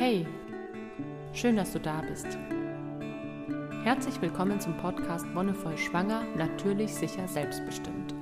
Hey, schön, dass du da bist. Herzlich willkommen zum Podcast Wonnevoll Schwanger, natürlich, sicher, selbstbestimmt.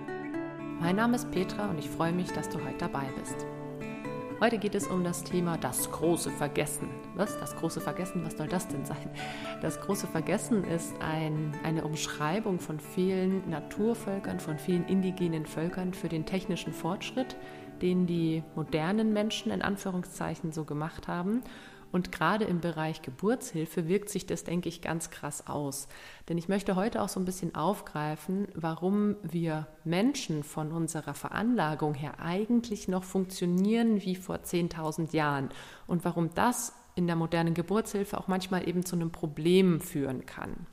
Mein Name ist Petra und ich freue mich, dass du heute dabei bist. Heute geht es um das Thema das große Vergessen. Was? Das große Vergessen? Was soll das denn sein? Das große Vergessen ist eine Umschreibung von vielen Naturvölkern, von vielen indigenen Völkern für den technischen Fortschritt, den die modernen Menschen in Anführungszeichen so gemacht haben. Und gerade im Bereich Geburtshilfe wirkt sich das, denke ich, ganz krass aus. Denn ich möchte heute auch so ein bisschen aufgreifen, warum wir Menschen von unserer Veranlagung her eigentlich noch funktionieren wie vor 10.000 Jahren und warum das in der modernen Geburtshilfe auch manchmal eben zu einem Problem führen kann.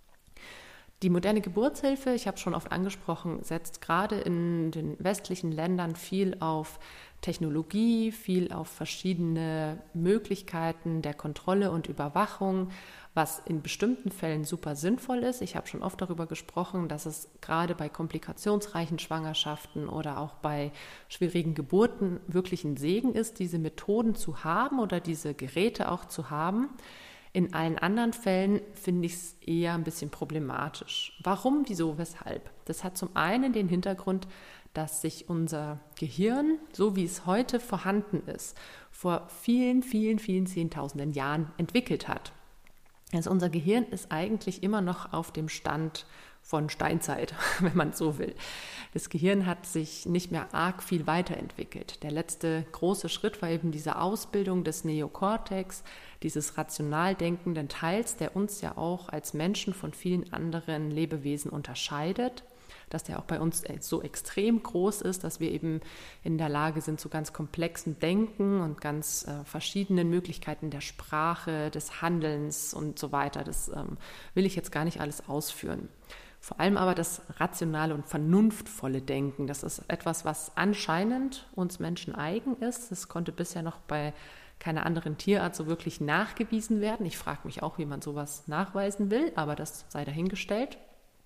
Die moderne Geburtshilfe, ich habe es schon oft angesprochen, setzt gerade in den westlichen Ländern viel auf Technologie, viel auf verschiedene Möglichkeiten der Kontrolle und Überwachung, was in bestimmten Fällen super sinnvoll ist. Ich habe schon oft darüber gesprochen, dass es gerade bei komplikationsreichen Schwangerschaften oder auch bei schwierigen Geburten wirklich ein Segen ist, diese Methoden zu haben oder diese Geräte auch zu haben. In allen anderen Fällen finde ich es eher ein bisschen problematisch. Warum, wieso, weshalb? Das hat zum einen den Hintergrund, dass sich unser Gehirn, so wie es heute vorhanden ist, vor vielen, vielen, vielen Zehntausenden Jahren entwickelt hat. Also unser Gehirn ist eigentlich immer noch auf dem Stand von Steinzeit, wenn man so will. Das Gehirn hat sich nicht mehr arg viel weiterentwickelt. Der letzte große Schritt war eben diese Ausbildung des Neokortex, dieses rational denkenden Teils, der uns ja auch als Menschen von vielen anderen Lebewesen unterscheidet, dass der auch bei uns so extrem groß ist, dass wir eben in der Lage sind zu ganz komplexen Denken und ganz verschiedenen Möglichkeiten der Sprache, des Handelns und so weiter. Das will ich jetzt gar nicht alles ausführen. Vor allem aber das rationale und vernunftvolle Denken, das ist etwas, was anscheinend uns Menschen eigen ist. Das konnte bisher noch bei keiner anderen Tierart so wirklich nachgewiesen werden. Ich frage mich auch, wie man sowas nachweisen will, aber das sei dahingestellt.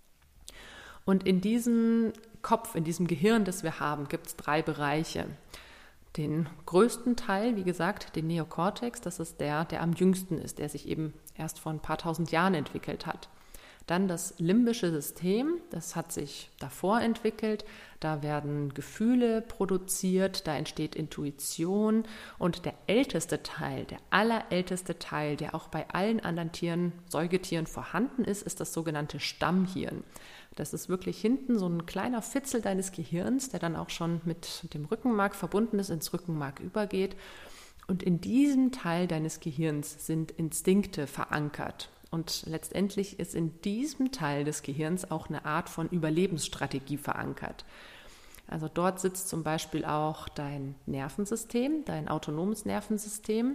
Und in diesem Kopf, in diesem Gehirn, das wir haben, gibt es 3 Bereiche. Den größten Teil, wie gesagt, den Neokortex, das ist der am jüngsten ist, der sich eben erst vor ein paar tausend Jahren entwickelt hat. Dann das limbische System, das hat sich davor entwickelt, da werden Gefühle produziert, da entsteht Intuition und der älteste Teil, der allerälteste Teil, der auch bei allen anderen Tieren, Säugetieren vorhanden ist, ist das sogenannte Stammhirn. Das ist wirklich hinten so ein kleiner Fitzel deines Gehirns, der dann auch schon mit dem Rückenmark verbunden ist, ins Rückenmark übergeht. Und in diesem Teil deines Gehirns sind Instinkte verankert. Und letztendlich ist in diesem Teil des Gehirns auch eine Art von Überlebensstrategie verankert. Also dort sitzt zum Beispiel auch dein Nervensystem, dein autonomes Nervensystem,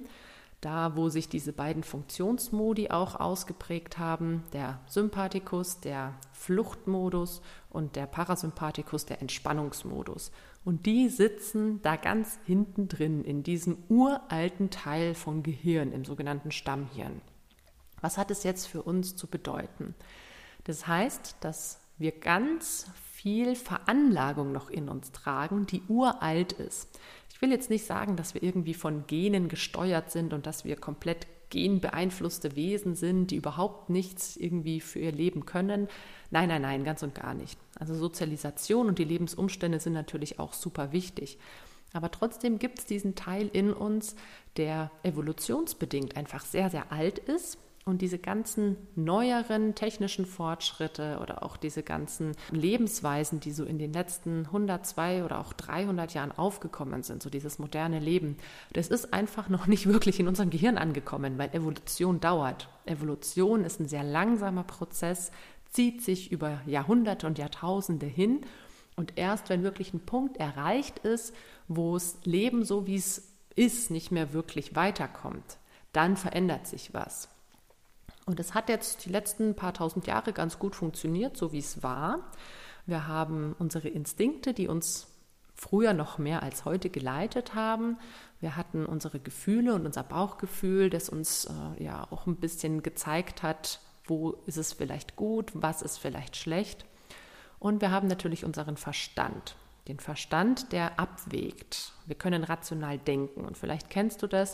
da wo sich diese beiden Funktionsmodi auch ausgeprägt haben, der Sympathikus, der Fluchtmodus und der Parasympathikus, der Entspannungsmodus. Und die sitzen da ganz hinten drin in diesem uralten Teil vom Gehirn, im sogenannten Stammhirn. Was hat es jetzt für uns zu bedeuten? Das heißt, dass wir ganz viel Veranlagung noch in uns tragen, die uralt ist. Ich will jetzt nicht sagen, dass wir irgendwie von Genen gesteuert sind und dass wir komplett genbeeinflusste Wesen sind, die überhaupt nichts irgendwie für ihr Leben können. Nein, ganz und gar nicht. Also Sozialisation und die Lebensumstände sind natürlich auch super wichtig. Aber trotzdem gibt es diesen Teil in uns, der evolutionsbedingt einfach sehr, sehr alt ist. Und diese ganzen neueren technischen Fortschritte oder auch diese ganzen Lebensweisen, die so in den letzten 100, 200 oder auch 300 Jahren aufgekommen sind, so dieses moderne Leben, das ist einfach noch nicht wirklich in unserem Gehirn angekommen, weil Evolution dauert. Evolution ist ein sehr langsamer Prozess, zieht sich über Jahrhunderte und Jahrtausende hin und erst wenn wirklich ein Punkt erreicht ist, wo das Leben so wie es ist, nicht mehr wirklich weiterkommt, dann verändert sich was. Und es hat jetzt die letzten paar tausend Jahre ganz gut funktioniert, so wie es war. Wir haben unsere Instinkte, die uns früher noch mehr als heute geleitet haben. Wir hatten unsere Gefühle und unser Bauchgefühl, das uns ja auch ein bisschen gezeigt hat, wo ist es vielleicht gut, was ist vielleicht schlecht. Und wir haben natürlich unseren Verstand. Den Verstand, der abwägt. Wir können rational denken und vielleicht kennst du das,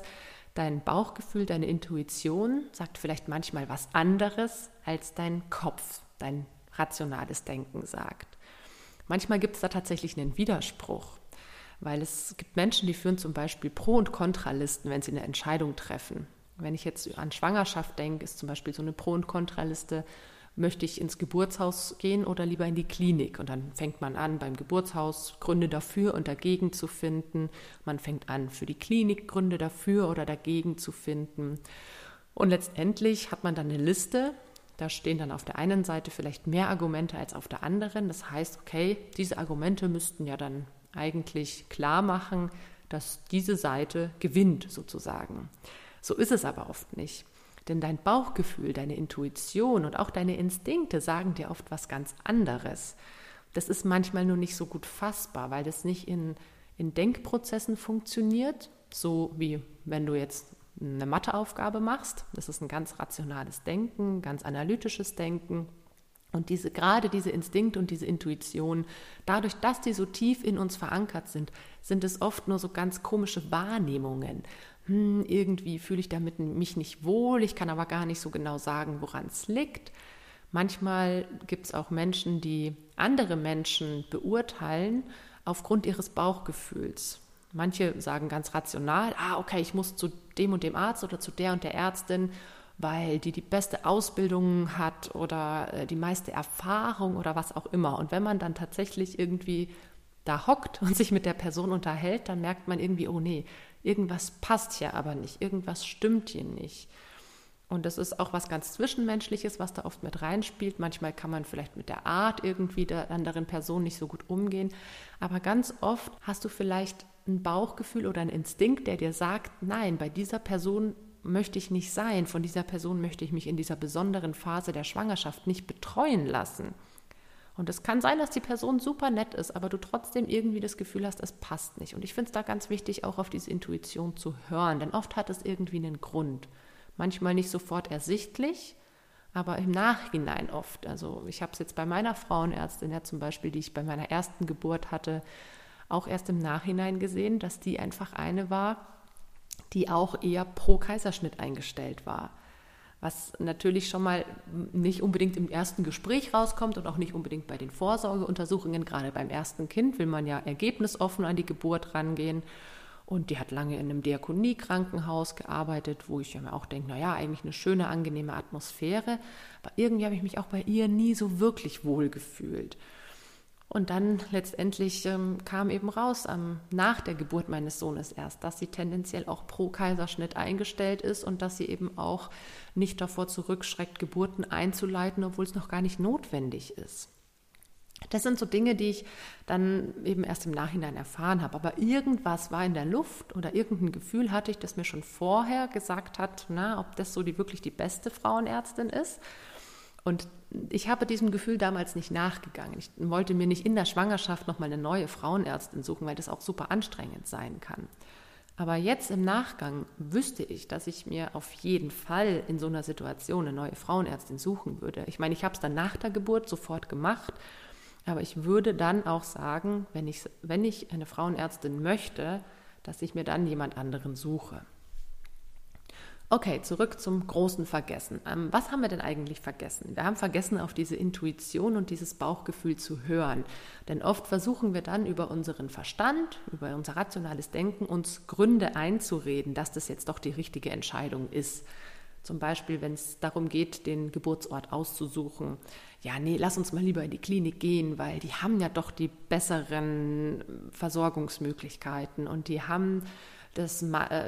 Dein Bauchgefühl, deine Intuition sagt vielleicht manchmal was anderes, als dein Kopf, dein rationales Denken sagt. Manchmal gibt es da tatsächlich einen Widerspruch, weil es gibt Menschen, die führen zum Beispiel Pro- und Kontralisten, wenn sie eine Entscheidung treffen. Wenn ich jetzt an Schwangerschaft denke, ist zum Beispiel so eine Pro- und Kontraliste: Möchte ich ins Geburtshaus gehen oder lieber in die Klinik? Und dann fängt man an, beim Geburtshaus Gründe dafür und dagegen zu finden. Man fängt an, für die Klinik Gründe dafür oder dagegen zu finden. Und letztendlich hat man dann eine Liste. Da stehen dann auf der einen Seite vielleicht mehr Argumente als auf der anderen. Das heißt, okay, diese Argumente müssten ja dann eigentlich klar machen, dass diese Seite gewinnt sozusagen. So ist es aber oft nicht. Denn dein Bauchgefühl, deine Intuition und auch deine Instinkte sagen dir oft was ganz anderes. Das ist manchmal nur nicht so gut fassbar, weil das nicht in Denkprozessen funktioniert, so wie wenn du jetzt eine Matheaufgabe machst. Das ist ein ganz rationales Denken, ganz analytisches Denken. Und gerade diese Instinkte und diese Intuition, dadurch, dass die so tief in uns verankert sind, sind es oft nur so ganz komische Wahrnehmungen. Irgendwie fühle ich damit mich nicht wohl, ich kann aber gar nicht so genau sagen, woran es liegt. Manchmal gibt es auch Menschen, die andere Menschen beurteilen aufgrund ihres Bauchgefühls. Manche sagen ganz rational, okay, ich muss zu dem und dem Arzt oder zu der und der Ärztin, weil die beste Ausbildung hat oder die meiste Erfahrung oder was auch immer. Und wenn man dann tatsächlich irgendwie da hockt und sich mit der Person unterhält, dann merkt man irgendwie, oh nee, irgendwas passt hier aber nicht, irgendwas stimmt hier nicht. Und das ist auch was ganz Zwischenmenschliches, was da oft mit reinspielt. Manchmal kann man vielleicht mit der Art irgendwie der anderen Person nicht so gut umgehen. Aber ganz oft hast du vielleicht ein Bauchgefühl oder einen Instinkt, der dir sagt, nein, bei dieser Person möchte ich nicht sein, von dieser Person möchte ich mich in dieser besonderen Phase der Schwangerschaft nicht betreuen lassen. Und es kann sein, dass die Person super nett ist, aber du trotzdem irgendwie das Gefühl hast, es passt nicht. Und ich finde es da ganz wichtig, auch auf diese Intuition zu hören, denn oft hat es irgendwie einen Grund. Manchmal nicht sofort ersichtlich, aber im Nachhinein oft. Also ich habe es jetzt bei meiner Frauenärztin ja zum Beispiel, die ich bei meiner ersten Geburt hatte, auch erst im Nachhinein gesehen, dass die einfach eine war, die auch eher pro Kaiserschnitt eingestellt war. Was natürlich schon mal nicht unbedingt im ersten Gespräch rauskommt und auch nicht unbedingt bei den Vorsorgeuntersuchungen. Gerade beim ersten Kind will man ja ergebnisoffen an die Geburt rangehen. Und die hat lange in einem Diakoniekrankenhaus gearbeitet, wo ich mir auch denke, eigentlich eine schöne, angenehme Atmosphäre. Aber irgendwie habe ich mich auch bei ihr nie so wirklich wohl gefühlt. Und dann letztendlich kam eben raus, nach der Geburt meines Sohnes erst, dass sie tendenziell auch pro Kaiserschnitt eingestellt ist und dass sie eben auch nicht davor zurückschreckt, Geburten einzuleiten, obwohl es noch gar nicht notwendig ist. Das sind so Dinge, die ich dann eben erst im Nachhinein erfahren habe. Aber irgendwas war in der Luft oder irgendein Gefühl hatte ich, das mir schon vorher gesagt hat, ob das so wirklich die beste Frauenärztin ist. Und ich habe diesem Gefühl damals nicht nachgegangen. Ich wollte mir nicht in der Schwangerschaft nochmal eine neue Frauenärztin suchen, weil das auch super anstrengend sein kann. Aber jetzt im Nachgang wüsste ich, dass ich mir auf jeden Fall in so einer Situation eine neue Frauenärztin suchen würde. Ich meine, ich habe es dann nach der Geburt sofort gemacht, aber ich würde dann auch sagen, wenn ich eine Frauenärztin möchte, dass ich mir dann jemand anderen suche. Okay, zurück zum großen Vergessen. Was haben wir denn eigentlich vergessen? Wir haben vergessen, auf diese Intuition und dieses Bauchgefühl zu hören. Denn oft versuchen wir dann über unseren Verstand, über unser rationales Denken, uns Gründe einzureden, dass das jetzt doch die richtige Entscheidung ist. Zum Beispiel, wenn es darum geht, den Geburtsort auszusuchen. Lass uns mal lieber in die Klinik gehen, weil die haben ja doch die besseren Versorgungsmöglichkeiten und die haben das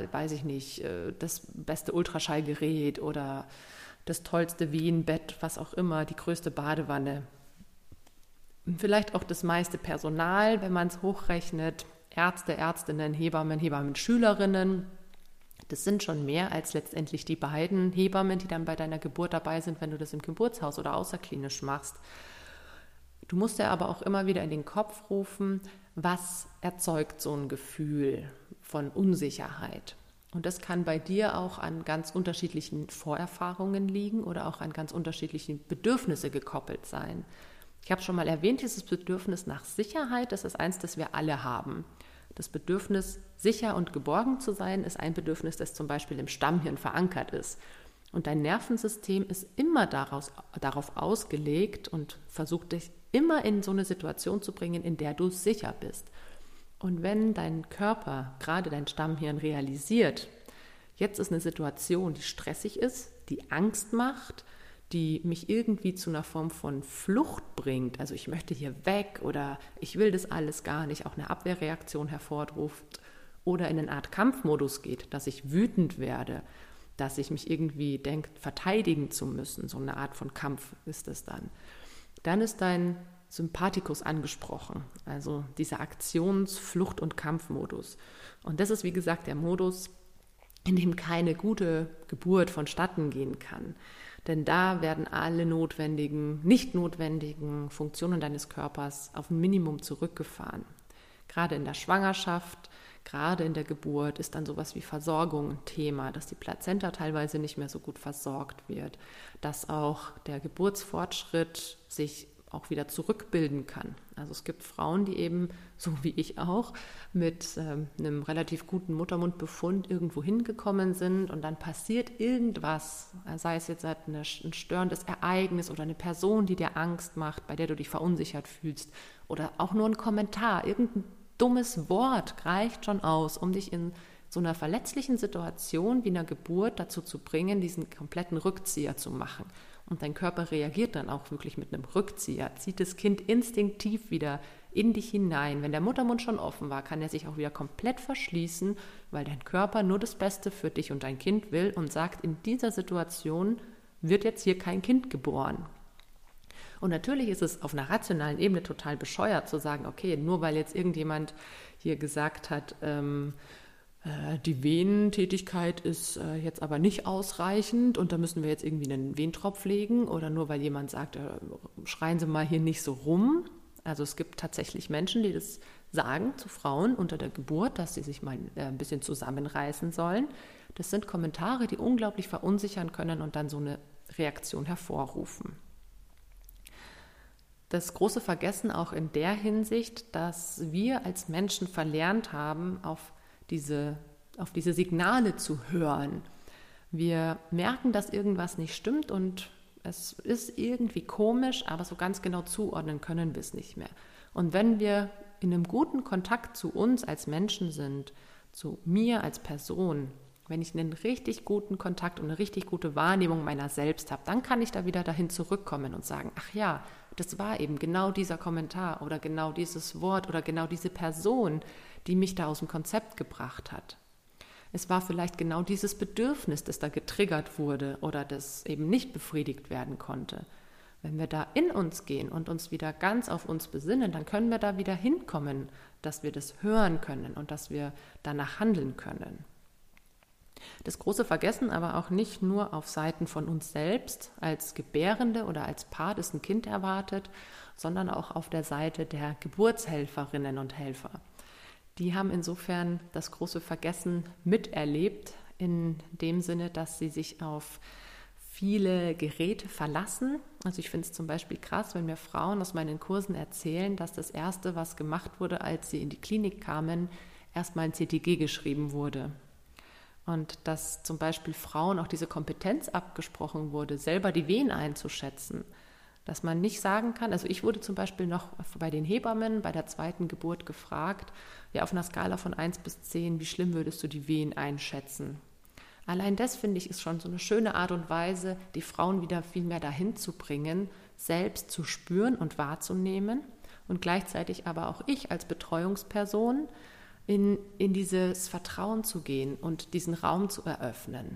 beste Ultraschallgerät oder das tollste Wehenbett, was auch immer, die größte Badewanne. Vielleicht auch das meiste Personal, wenn man es hochrechnet, Ärzte, Ärztinnen, Hebammen, Schülerinnen. Das sind schon mehr als letztendlich die beiden Hebammen, die dann bei deiner Geburt dabei sind, wenn du das im Geburtshaus oder außerklinisch machst. Du musst dir aber auch immer wieder in den Kopf rufen, was erzeugt so ein Gefühl von Unsicherheit. Und das kann bei dir auch an ganz unterschiedlichen Vorerfahrungen liegen oder auch an ganz unterschiedlichen Bedürfnisse gekoppelt sein. Ich habe schon mal erwähnt, dieses Bedürfnis nach Sicherheit, das ist eins, das wir alle haben. Das Bedürfnis, sicher und geborgen zu sein, ist ein Bedürfnis, das zum Beispiel im Stammhirn verankert ist. Und dein Nervensystem ist immer darauf ausgelegt und versucht dich immer in so eine Situation zu bringen, in der du sicher bist. Und wenn dein Körper, gerade dein Stammhirn, realisiert, jetzt ist eine Situation, die stressig ist, die Angst macht, die mich irgendwie zu einer Form von Flucht bringt, also ich möchte hier weg oder ich will das alles gar nicht, auch eine Abwehrreaktion hervorruft oder in eine Art Kampfmodus geht, dass ich wütend werde, dass ich mich irgendwie denke, verteidigen zu müssen, so eine Art von Kampf ist es dann. Dann ist dein Sympathikus angesprochen, also dieser Aktions-, Flucht- und Kampfmodus. Und das ist, wie gesagt, der Modus, in dem keine gute Geburt vonstatten gehen kann. Denn da werden alle nicht notwendigen Funktionen deines Körpers auf ein Minimum zurückgefahren. Gerade in der Schwangerschaft, gerade in der Geburt ist dann sowas wie Versorgung ein Thema, dass die Plazenta teilweise nicht mehr so gut versorgt wird, dass auch der Geburtsfortschritt sich auch wieder zurückbilden kann. Also es gibt Frauen, die eben, so wie ich auch, mit einem relativ guten Muttermundbefund irgendwo hingekommen sind und dann passiert irgendwas, sei es jetzt ein störendes Ereignis oder eine Person, die dir Angst macht, bei der du dich verunsichert fühlst oder auch nur ein Kommentar, irgendein dummes Wort reicht schon aus, um dich in so einer verletzlichen Situation wie einer Geburt dazu zu bringen, diesen kompletten Rückzieher zu machen. Und dein Körper reagiert dann auch wirklich mit einem Rückzieher, zieht das Kind instinktiv wieder in dich hinein. Wenn der Muttermund schon offen war, kann er sich auch wieder komplett verschließen, weil dein Körper nur das Beste für dich und dein Kind will und sagt, in dieser Situation wird jetzt hier kein Kind geboren. Und natürlich ist es auf einer rationalen Ebene total bescheuert zu sagen, okay, nur weil jetzt irgendjemand hier gesagt hat, die Venentätigkeit ist jetzt aber nicht ausreichend und da müssen wir jetzt irgendwie einen Wehentropf legen oder nur weil jemand sagt, schreien Sie mal hier nicht so rum. Also es gibt tatsächlich Menschen, die das sagen zu Frauen unter der Geburt, dass sie sich mal ein bisschen zusammenreißen sollen. Das sind Kommentare, die unglaublich verunsichern können und dann so eine Reaktion hervorrufen. Das große Vergessen auch in der Hinsicht, dass wir als Menschen verlernt haben, auf diese Signale zu hören. Wir merken, dass irgendwas nicht stimmt und es ist irgendwie komisch, aber so ganz genau zuordnen können wir es nicht mehr. Und wenn wir in einem guten Kontakt zu uns als Menschen sind, zu mir als Person, wenn ich einen richtig guten Kontakt und eine richtig gute Wahrnehmung meiner selbst habe, dann kann ich da wieder dahin zurückkommen und sagen, ach ja, das war eben genau dieser Kommentar oder genau dieses Wort oder genau diese Person, die mich da aus dem Konzept gebracht hat. Es war vielleicht genau dieses Bedürfnis, das da getriggert wurde oder das eben nicht befriedigt werden konnte. Wenn wir da in uns gehen und uns wieder ganz auf uns besinnen, dann können wir da wieder hinkommen, dass wir das hören können und dass wir danach handeln können. Das große Vergessen aber auch nicht nur auf Seiten von uns selbst als Gebärende oder als Paar, das ein Kind erwartet, sondern auch auf der Seite der Geburtshelferinnen und Helfer. Die haben insofern das große Vergessen miterlebt, in dem Sinne, dass sie sich auf viele Geräte verlassen. Also ich finde es zum Beispiel krass, wenn mir Frauen aus meinen Kursen erzählen, dass das Erste, was gemacht wurde, als sie in die Klinik kamen, erstmal ein CTG geschrieben wurde. Und dass zum Beispiel Frauen auch diese Kompetenz abgesprochen wurde, selber die Wehen einzuschätzen. Dass man nicht sagen kann, also ich wurde zum Beispiel noch bei den Hebammen bei der zweiten Geburt gefragt, ja, auf einer Skala von 1 bis 10, wie schlimm würdest du die Wehen einschätzen? Allein das, finde ich, ist schon so eine schöne Art und Weise, die Frauen wieder viel mehr dahin zu bringen, selbst zu spüren und wahrzunehmen und gleichzeitig aber auch ich als Betreuungsperson in dieses Vertrauen zu gehen und diesen Raum zu eröffnen.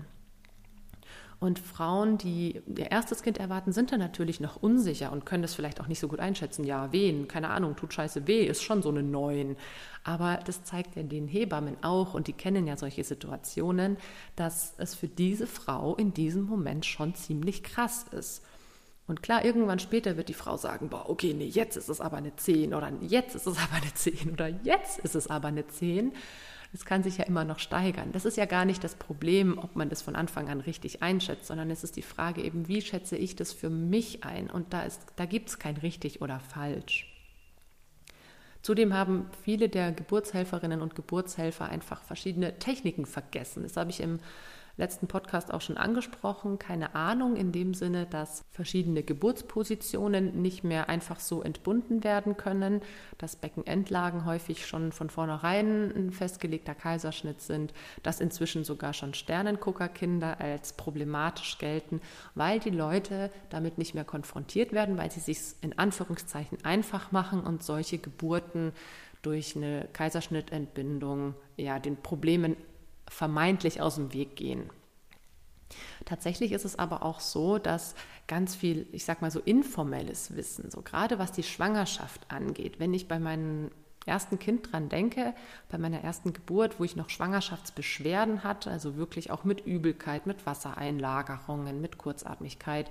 Und Frauen, die ihr erstes Kind erwarten, sind dann natürlich noch unsicher und können das vielleicht auch nicht so gut einschätzen. Ja, Wehen, keine Ahnung, tut scheiße weh, ist schon so eine 9. Aber das zeigt ja den Hebammen auch, und die kennen ja solche Situationen, dass es für diese Frau in diesem Moment schon ziemlich krass ist. Und klar, irgendwann später wird die Frau sagen, boah, okay, nee, jetzt ist es aber eine 10 oder jetzt ist es aber eine 10 oder jetzt ist es aber eine 10. Das kann sich ja immer noch steigern. Das ist ja gar nicht das Problem, ob man das von Anfang an richtig einschätzt, sondern es ist die Frage eben, wie schätze ich das für mich ein? Und da gibt es kein richtig oder falsch. Zudem haben viele der Geburtshelferinnen und Geburtshelfer einfach verschiedene Techniken vergessen. Das habe ich im letzten Podcast auch schon angesprochen. Keine Ahnung in dem Sinne, dass verschiedene Geburtspositionen nicht mehr einfach so entbunden werden können, dass Beckenendlagen häufig schon von vornherein ein festgelegter Kaiserschnitt sind, dass inzwischen sogar schon Sternenguckerkinder als problematisch gelten, weil die Leute damit nicht mehr konfrontiert werden, weil sie sich in Anführungszeichen einfach machen und solche Geburten durch eine Kaiserschnittentbindung den Problemen vermeintlich aus dem Weg gehen. Tatsächlich ist es aber auch so, dass ganz viel, ich sag mal so informelles Wissen, so gerade was die Schwangerschaft angeht, wenn ich bei meinem ersten Kind dran denke, bei meiner ersten Geburt, wo ich noch Schwangerschaftsbeschwerden hatte, also wirklich auch mit Übelkeit, mit Wassereinlagerungen, mit Kurzatmigkeit,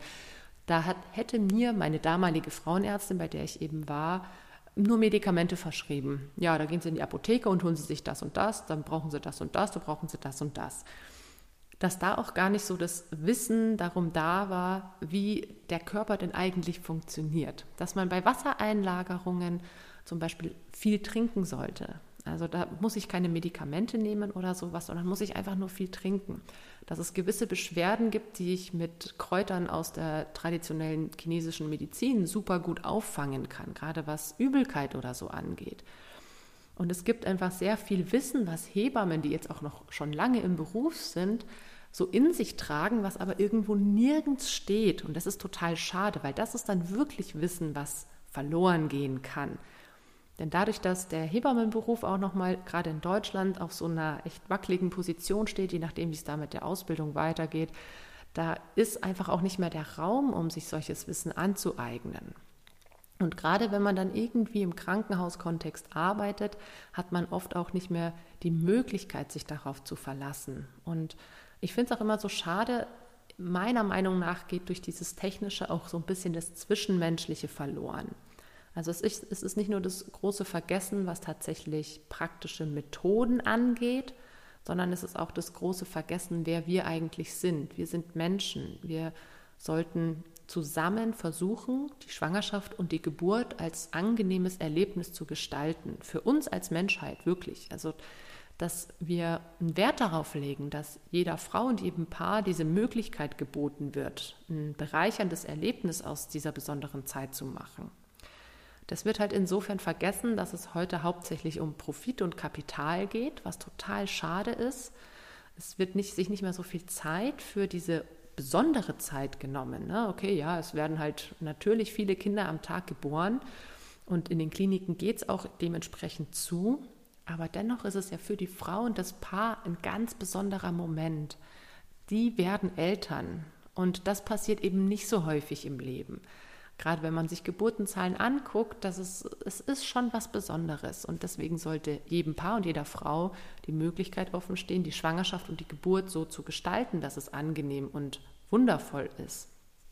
hätte mir meine damalige Frauenärztin, bei der ich eben war, nur Medikamente verschrieben. Ja, da gehen Sie in die Apotheke und holen Sie sich das und das, dann brauchen Sie das und das, dann brauchen Sie das und das. Dass da auch gar nicht so das Wissen darum da war, wie der Körper denn eigentlich funktioniert. Dass man bei Wassereinlagerungen zum Beispiel viel trinken sollte. Also da muss ich keine Medikamente nehmen oder sowas, sondern muss ich einfach nur viel trinken. Dass es gewisse Beschwerden gibt, die ich mit Kräutern aus der traditionellen chinesischen Medizin super gut auffangen kann, gerade was Übelkeit oder so angeht. Und es gibt einfach sehr viel Wissen, was Hebammen, die jetzt auch noch schon lange im Beruf sind, so in sich tragen, was aber irgendwo nirgends steht. Und das ist total schade, weil das ist dann wirklich Wissen, was verloren gehen kann. Denn dadurch, dass der Hebammenberuf auch nochmal gerade in Deutschland auf so einer echt wackeligen Position steht, je nachdem, wie es da mit der Ausbildung weitergeht, da ist einfach auch nicht mehr der Raum, um sich solches Wissen anzueignen. Und gerade wenn man dann irgendwie im Krankenhauskontext arbeitet, hat man oft auch nicht mehr die Möglichkeit, sich darauf zu verlassen. Und ich finde es auch immer so schade, meiner Meinung nach geht durch dieses Technische auch so ein bisschen das Zwischenmenschliche verloren. Also es ist nicht nur das große Vergessen, was tatsächlich praktische Methoden angeht, sondern es ist auch das große Vergessen, wer wir eigentlich sind. Wir sind Menschen. Wir sollten zusammen versuchen, die Schwangerschaft und die Geburt als angenehmes Erlebnis zu gestalten. Für uns als Menschheit wirklich. Also dass wir einen Wert darauf legen, dass jeder Frau und jedem Paar diese Möglichkeit geboten wird, ein bereicherndes Erlebnis aus dieser besonderen Zeit zu machen. Das wird halt insofern vergessen, dass es heute hauptsächlich um Profit und Kapital geht, was total schade ist. Es wird sich nicht mehr so viel Zeit für diese besondere Zeit genommen. Ne? Okay, ja, es werden halt natürlich viele Kinder am Tag geboren und in den Kliniken geht es auch dementsprechend zu. Aber dennoch ist es ja für die Frau und das Paar ein ganz besonderer Moment. Die werden Eltern und das passiert eben nicht so häufig im Leben. Gerade wenn man sich Geburtenzahlen anguckt, es ist schon was Besonderes. Und deswegen sollte jedem Paar und jeder Frau die Möglichkeit offenstehen, die Schwangerschaft und die Geburt so zu gestalten, dass es angenehm und wundervoll ist.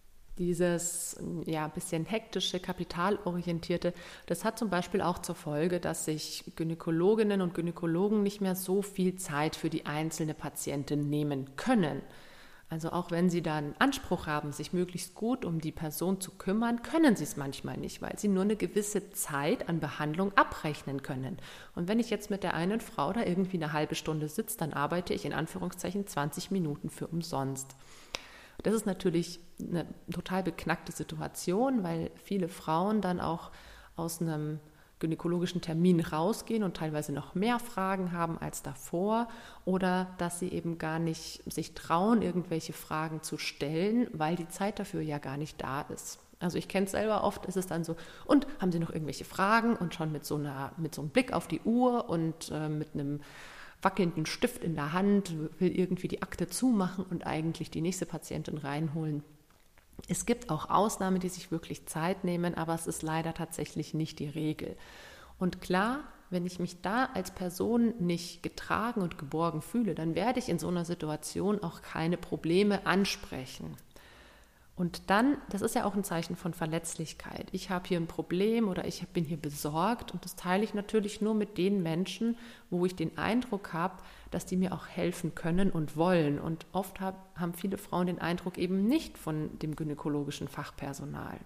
Dieses bisschen hektische, kapitalorientierte, das hat zum Beispiel auch zur Folge, dass sich Gynäkologinnen und Gynäkologen nicht mehr so viel Zeit für die einzelne Patientin nehmen können. Also auch wenn sie da einen Anspruch haben, sich möglichst gut um die Person zu kümmern, können sie es manchmal nicht, weil sie nur eine gewisse Zeit an Behandlung abrechnen können. Und wenn ich jetzt mit der einen Frau da irgendwie eine halbe Stunde sitze, dann arbeite ich in Anführungszeichen 20 Minuten für umsonst. Das ist natürlich eine total beknackte Situation, weil viele Frauen dann auch aus einem gynäkologischen Termin rausgehen und teilweise noch mehr Fragen haben als davor oder dass sie eben gar nicht sich trauen, irgendwelche Fragen zu stellen, weil die Zeit dafür ja gar nicht da ist. Also ich kenne es selber, oft ist es dann so, und haben Sie noch irgendwelche Fragen und schon mit so einem Blick auf die Uhr und mit einem wackelnden Stift in der Hand will irgendwie die Akte zumachen und eigentlich die nächste Patientin reinholen. Es gibt auch Ausnahmen, die sich wirklich Zeit nehmen, aber es ist leider tatsächlich nicht die Regel. Und klar, wenn ich mich da als Person nicht getragen und geborgen fühle, dann werde ich in so einer Situation auch keine Probleme ansprechen. Und dann, das ist ja auch ein Zeichen von Verletzlichkeit. Ich habe hier ein Problem oder ich bin hier besorgt und das teile ich natürlich nur mit den Menschen, wo ich den Eindruck habe, dass die mir auch helfen können und wollen. Und oft haben viele Frauen den Eindruck eben nicht von dem gynäkologischen Fachpersonal.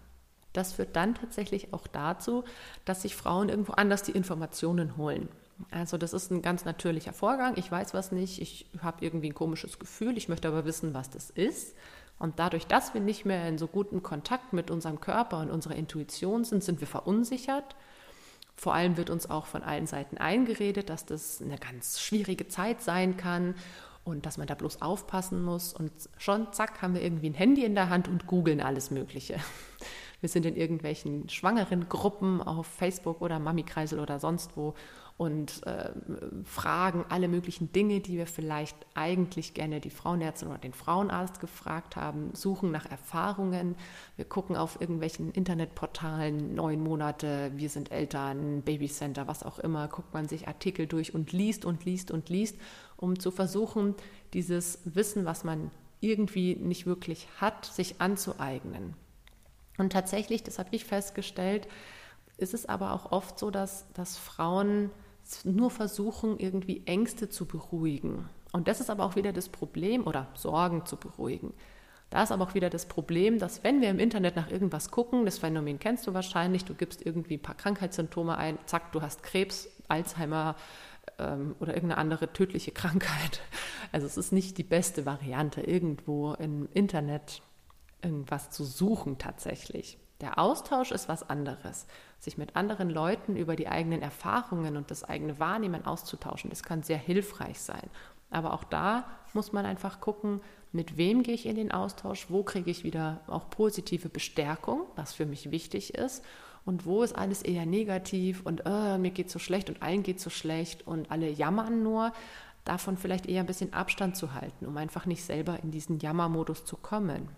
Das führt dann tatsächlich auch dazu, dass sich Frauen irgendwo anders die Informationen holen. Also das ist ein ganz natürlicher Vorgang. Ich weiß was nicht, ich habe irgendwie ein komisches Gefühl, ich möchte aber wissen, was das ist. Und dadurch, dass wir nicht mehr in so gutem Kontakt mit unserem Körper und unserer Intuition sind, sind wir verunsichert. Vor allem wird uns auch von allen Seiten eingeredet, dass das eine ganz schwierige Zeit sein kann und dass man da bloß aufpassen muss. Und schon, zack, haben wir irgendwie ein Handy in der Hand und googeln alles Mögliche. Wir sind in irgendwelchen schwangeren Gruppen auf Facebook oder Mami-Kreisel oder sonst wo und fragen alle möglichen Dinge, die wir vielleicht eigentlich gerne die Frauenärztin oder den Frauenarzt gefragt haben, suchen nach Erfahrungen. Wir gucken auf irgendwelchen Internetportalen, 9 Monate, wir sind Eltern, Babycenter, was auch immer, guckt man sich Artikel durch und liest und liest und liest, um zu versuchen, dieses Wissen, was man irgendwie nicht wirklich hat, sich anzueignen. Und tatsächlich, das habe ich festgestellt, ist es aber auch oft so, dass Frauen nur versuchen, irgendwie Ängste zu beruhigen. Und das ist aber auch wieder das Problem, oder Sorgen zu beruhigen. Da ist aber auch wieder das Problem, dass wenn wir im Internet nach irgendwas gucken, das Phänomen kennst du wahrscheinlich, du gibst irgendwie ein paar Krankheitssymptome ein, zack, du hast Krebs, Alzheimer oder irgendeine andere tödliche Krankheit. Also es ist nicht die beste Variante, irgendwo im Internet irgendwas zu suchen tatsächlich. Der Austausch ist was anderes. Sich mit anderen Leuten über die eigenen Erfahrungen und das eigene Wahrnehmen auszutauschen, das kann sehr hilfreich sein. Aber auch da muss man einfach gucken, mit wem gehe ich in den Austausch, wo kriege ich wieder auch positive Bestärkung, was für mich wichtig ist, und wo ist alles eher negativ und mir geht so schlecht und allen geht so schlecht und alle jammern nur, davon vielleicht eher ein bisschen Abstand zu halten, um einfach nicht selber in diesen Jammermodus zu kommen.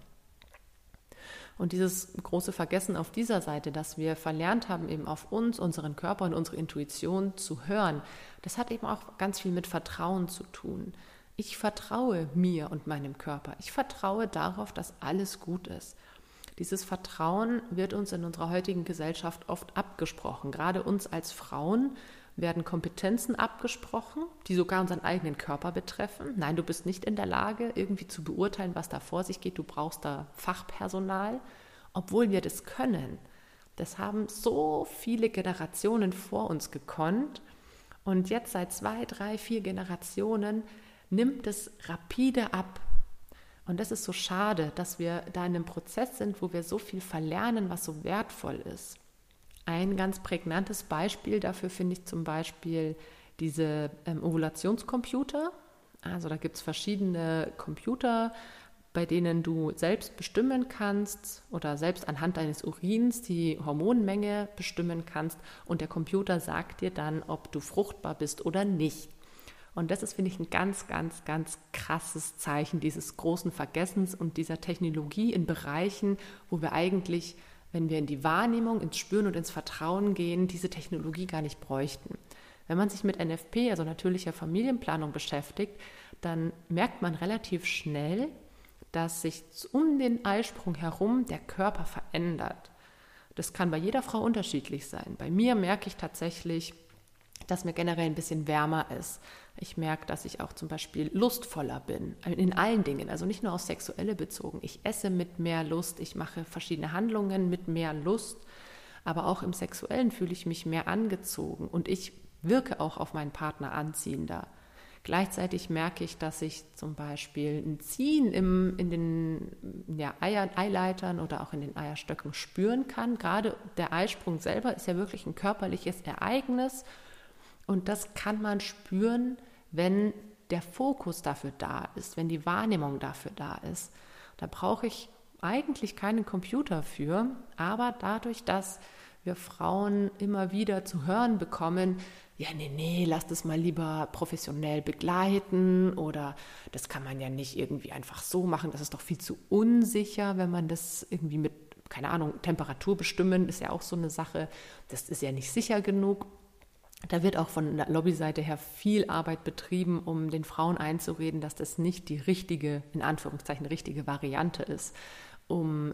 Und dieses große Vergessen auf dieser Seite, dass wir verlernt haben, eben auf uns, unseren Körper und unsere Intuition zu hören, das hat eben auch ganz viel mit Vertrauen zu tun. Ich vertraue mir und meinem Körper. Ich vertraue darauf, dass alles gut ist. Dieses Vertrauen wird uns in unserer heutigen Gesellschaft oft abgesprochen. Gerade uns als Frauen werden Kompetenzen abgesprochen, die sogar unseren eigenen Körper betreffen. Nein, du bist nicht in der Lage, irgendwie zu beurteilen, was da vor sich geht. Du brauchst da Fachpersonal, obwohl wir das können. Das haben so viele Generationen vor uns gekonnt. Und jetzt seit 2, 3, 4 Generationen nimmt es rapide ab. Und das ist so schade, dass wir da in einem Prozess sind, wo wir so viel verlernen, was so wertvoll ist. Ein ganz prägnantes Beispiel dafür finde ich zum Beispiel diese Ovulationscomputer. Also da gibt es verschiedene Computer, bei denen du selbst bestimmen kannst oder selbst anhand deines Urins die Hormonmenge bestimmen kannst und der Computer sagt dir dann, ob du fruchtbar bist oder nicht. Und das ist, finde ich, ein ganz, ganz, ganz krasses Zeichen dieses großen Vergessens und dieser Technologie in Bereichen, wo wir eigentlich, wenn wir in die Wahrnehmung, ins Spüren und ins Vertrauen gehen, diese Technologie gar nicht bräuchten. Wenn man sich mit NFP, also natürlicher Familienplanung, beschäftigt, dann merkt man relativ schnell, dass sich um den Eisprung herum der Körper verändert. Das kann bei jeder Frau unterschiedlich sein. Bei mir merke ich tatsächlich, dass mir generell ein bisschen wärmer ist. Ich merke, dass ich auch zum Beispiel lustvoller bin, in allen Dingen, also nicht nur auf Sexuelle bezogen. Ich esse mit mehr Lust, ich mache verschiedene Handlungen mit mehr Lust, aber auch im Sexuellen fühle ich mich mehr angezogen und ich wirke auch auf meinen Partner anziehender. Gleichzeitig merke ich, dass ich zum Beispiel ein Ziehen in den Eileitern oder auch in den Eierstöcken spüren kann. Gerade der Eisprung selber ist ja wirklich ein körperliches Ereignis und das kann man spüren, wenn der Fokus dafür da ist, wenn die Wahrnehmung dafür da ist. Da brauche ich eigentlich keinen Computer für, aber dadurch, dass wir Frauen immer wieder zu hören bekommen, ja, nee, lass das mal lieber professionell begleiten oder das kann man ja nicht irgendwie einfach so machen, das ist doch viel zu unsicher, wenn man das irgendwie mit, keine Ahnung, Temperatur bestimmen, ist ja auch so eine Sache, das ist ja nicht sicher genug. Da wird auch von der Lobbyseite her viel Arbeit betrieben, um den Frauen einzureden, dass das nicht die richtige, in Anführungszeichen, richtige Variante ist, um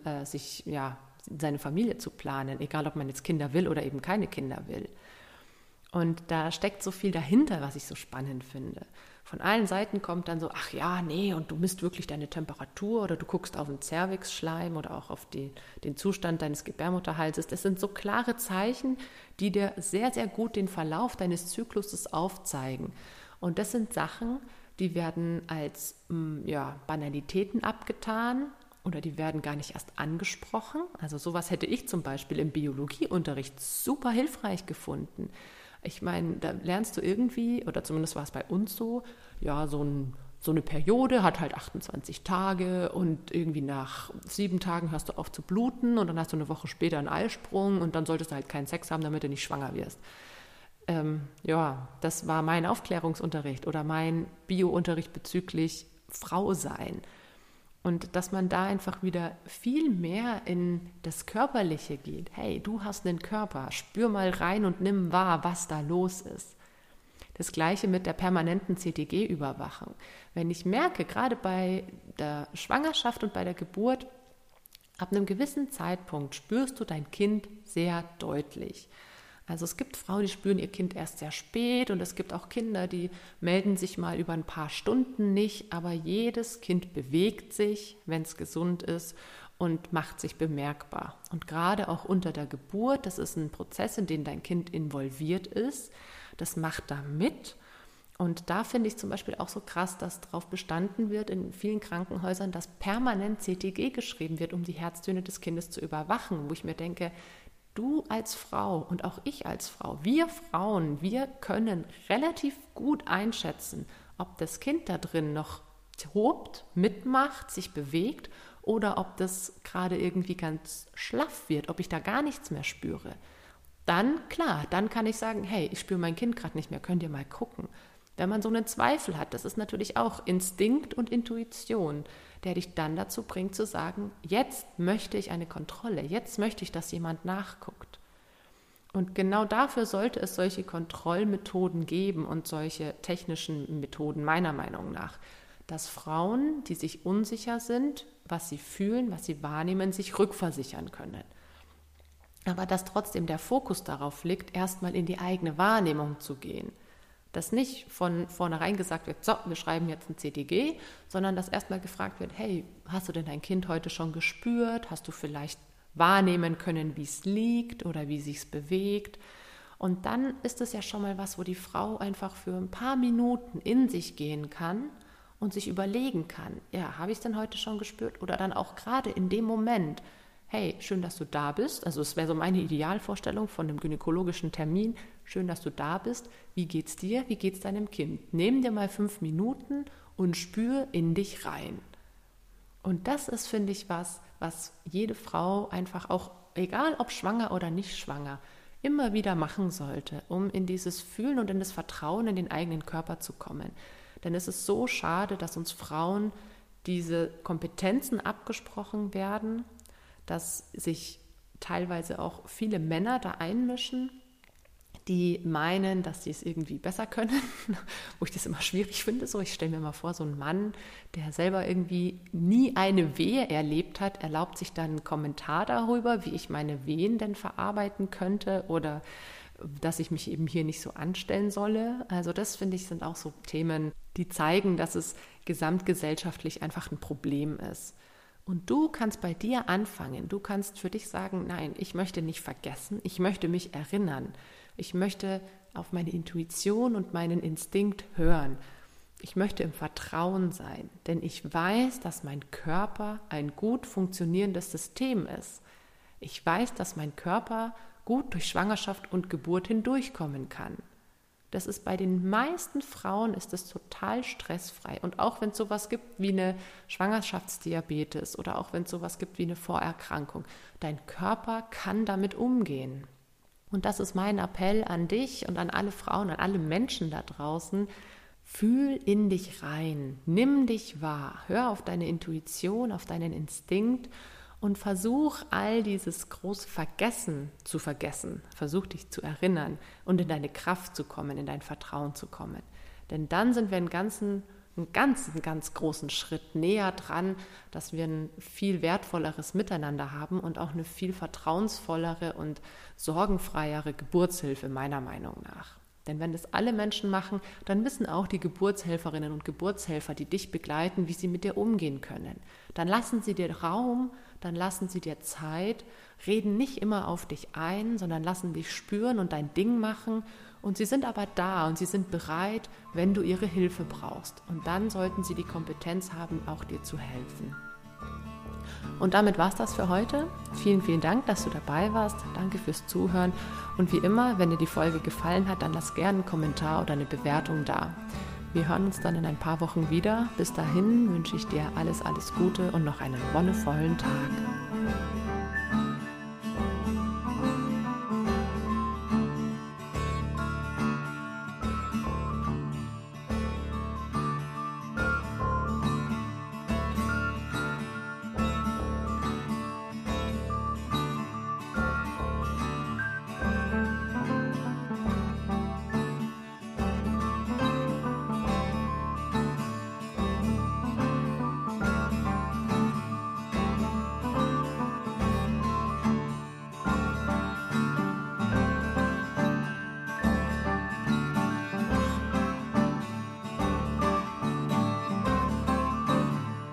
seine Familie zu planen, egal ob man jetzt Kinder will oder eben keine Kinder will. Und da steckt so viel dahinter, was ich so spannend finde. Von allen Seiten kommt dann so, ach ja, nee, und du misst wirklich deine Temperatur oder du guckst auf den Zervixschleim oder auch auf den Zustand deines Gebärmutterhalses. Das sind so klare Zeichen, die dir sehr, sehr gut den Verlauf deines Zykluses aufzeigen. Und das sind Sachen, die werden als Banalitäten abgetan oder die werden gar nicht erst angesprochen. Also sowas hätte ich zum Beispiel im Biologieunterricht super hilfreich gefunden. Ich meine, da lernst du irgendwie, oder zumindest war es bei uns so, ja, so eine Periode hat halt 28 Tage und irgendwie nach 7 Tagen hörst du auf zu bluten und dann hast du eine Woche später einen Eisprung und dann solltest du halt keinen Sex haben, damit du nicht schwanger wirst. Das war mein Aufklärungsunterricht oder mein Bio-Unterricht bezüglich Frau sein. Und dass man da einfach wieder viel mehr in das Körperliche geht. Hey, du hast einen Körper, spür mal rein und nimm wahr, was da los ist. Das Gleiche mit der permanenten CTG-Überwachung. Wenn ich merke, gerade bei der Schwangerschaft und bei der Geburt, ab einem gewissen Zeitpunkt spürst du dein Kind sehr deutlich. Also es gibt Frauen, die spüren ihr Kind erst sehr spät und es gibt auch Kinder, die melden sich mal über ein paar Stunden nicht, aber jedes Kind bewegt sich, wenn es gesund ist und macht sich bemerkbar. Und gerade auch unter der Geburt, das ist ein Prozess, in den dein Kind involviert ist, das macht da mit. Und da finde ich zum Beispiel auch so krass, dass darauf bestanden wird in vielen Krankenhäusern, dass permanent CTG geschrieben wird, um die Herztöne des Kindes zu überwachen, wo ich mir denke, du als Frau und auch ich als Frau, wir Frauen, wir können relativ gut einschätzen, ob das Kind da drin noch tobt, mitmacht, sich bewegt oder ob das gerade irgendwie ganz schlaff wird, ob ich da gar nichts mehr spüre. Dann, klar, dann kann ich sagen, hey, ich spüre mein Kind gerade nicht mehr, könnt ihr mal gucken. Wenn man so einen Zweifel hat, das ist natürlich auch Instinkt und Intuition, der dich dann dazu bringt zu sagen, jetzt möchte ich eine Kontrolle, jetzt möchte ich, dass jemand nachguckt. Und genau dafür sollte es solche Kontrollmethoden geben und solche technischen Methoden meiner Meinung nach, dass Frauen, die sich unsicher sind, was sie fühlen, was sie wahrnehmen, sich rückversichern können. Aber dass trotzdem der Fokus darauf liegt, erstmal in die eigene Wahrnehmung zu gehen. Dass nicht von vornherein gesagt wird, so, wir schreiben jetzt ein CTG, sondern dass erstmal gefragt wird, hey, hast du denn dein Kind heute schon gespürt? Hast du vielleicht wahrnehmen können, wie es liegt oder wie sich es bewegt? Und dann ist es ja schon mal was, wo die Frau einfach für ein paar Minuten in sich gehen kann und sich überlegen kann, ja, habe ich es denn heute schon gespürt? Oder dann auch gerade in dem Moment, hey, schön, dass du da bist. Also es wäre so meine Idealvorstellung von einem gynäkologischen Termin. Schön, dass du da bist. Wie geht's dir? Wie geht's deinem Kind? Nimm dir mal 5 Minuten und spür in dich rein. Und das ist, finde ich, was jede Frau einfach auch, egal ob schwanger oder nicht schwanger, immer wieder machen sollte, um in dieses Fühlen und in das Vertrauen in den eigenen Körper zu kommen. Denn es ist so schade, dass uns Frauen diese Kompetenzen abgesprochen werden, dass sich teilweise auch viele Männer da einmischen, die meinen, dass sie es irgendwie besser können, wo ich das immer schwierig finde. So, ich stelle mir mal vor, so ein Mann, der selber irgendwie nie eine Wehe erlebt hat, erlaubt sich dann einen Kommentar darüber, wie ich meine Wehen denn verarbeiten könnte oder dass ich mich eben hier nicht so anstellen solle. Also das, finde ich, sind auch so Themen, die zeigen, dass es gesamtgesellschaftlich einfach ein Problem ist. Und du kannst bei dir anfangen. Du kannst für dich sagen, nein, ich möchte nicht vergessen, ich möchte mich erinnern. Ich möchte auf meine Intuition und meinen Instinkt hören. Ich möchte im Vertrauen sein, denn ich weiß, dass mein Körper ein gut funktionierendes System ist. Ich weiß, dass mein Körper gut durch Schwangerschaft und Geburt hindurchkommen kann. Das ist bei den meisten Frauen ist es total stressfrei. Und auch wenn es sowas gibt wie eine Schwangerschaftsdiabetes oder auch wenn es sowas gibt wie eine Vorerkrankung, dein Körper kann damit umgehen. Und das ist mein Appell an dich und an alle Frauen, an alle Menschen da draußen. Fühl in dich rein, nimm dich wahr, hör auf deine Intuition, auf deinen Instinkt und versuch all dieses große Vergessen zu vergessen. Versuch dich zu erinnern und in deine Kraft zu kommen, in dein Vertrauen zu kommen. Denn dann sind wir einen ganz großen Schritt näher dran, dass wir ein viel wertvolleres Miteinander haben und auch eine viel vertrauensvollere und sorgenfreiere Geburtshilfe meiner Meinung nach. Denn wenn das alle Menschen machen, dann wissen auch die Geburtshelferinnen und Geburtshelfer, die dich begleiten, wie sie mit dir umgehen können. Dann lassen sie dir Raum, dann lassen sie dir Zeit, reden nicht immer auf dich ein, sondern lassen dich spüren und dein Ding machen. Und sie sind aber da und sie sind bereit, wenn du ihre Hilfe brauchst. Und dann sollten sie die Kompetenz haben, auch dir zu helfen. Und damit war es das für heute. Vielen, vielen Dank, dass du dabei warst. Danke fürs Zuhören. Und wie immer, wenn dir die Folge gefallen hat, dann lass gerne einen Kommentar oder eine Bewertung da. Wir hören uns dann in ein paar Wochen wieder. Bis dahin wünsche ich dir alles, alles Gute und noch einen wonnevollen Tag.